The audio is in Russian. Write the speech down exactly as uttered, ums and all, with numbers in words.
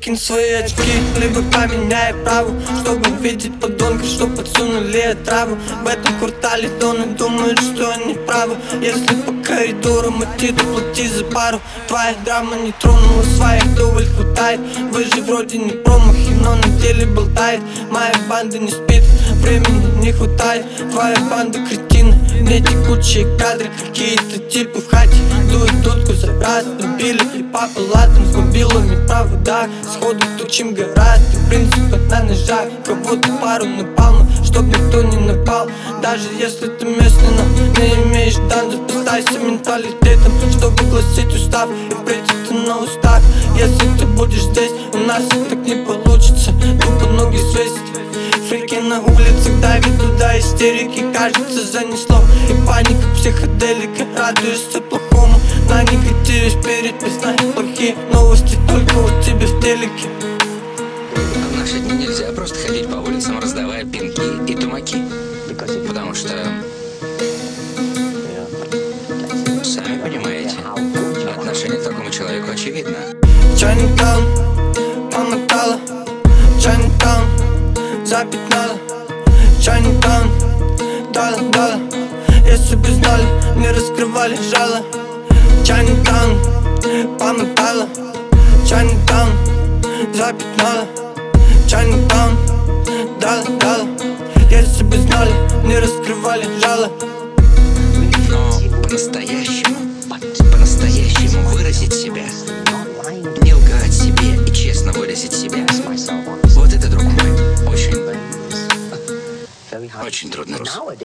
Выкинь свои очки, либо поменяй праву, чтобы видеть подонков, что подсунули траву. В этом квартале доны думают, что они правы. Если по коридорам идти, то плати за пару. Твоя драма не тронула, своих вдоволь хватает. Вы же вроде не промахи, но на деле болтает. Моя банда не спит, времени не хватает. Твоя банда кретины, не текучие кадры. Какие-то типы в хате дуют дудку за раз. Убили и по палатам с мобилами провода. Сходу тучим гора, ты в принципе на ножах. Кого-то пару напал, но чтоб никто не напал. Даже если ты местный, но не имеешь данных, поставься менталитетом, чтобы гласить устав. И впредь ты на устах. Если ты будешь здесь, у нас так не получится. Тупо ноги свесить. Фрики на улицах давят туда, истерики, кажется, занесло. И паника, психоделика, радуешься плохому. На негативе вперед, знаешь, плохие новости только у тебя в телеке. В наши дни нельзя просто ходить по улицам, раздавая пинки и тумаки. Потому что, сами понимаете, отношение к такому человеку очевидно. Чайникам помотала, чайникам запятнала, чайникам дала-дала. Если бы знали, не раскрывали жало. Чайникам помотала, чайникам запятнала, чайникам дала-дала. Если бы знали, не раскрывали жало. Но по-настоящему, по-настоящему выразить себя, не лгать себе и честно выразить себя, вот это, друг мой, очень, очень трудно.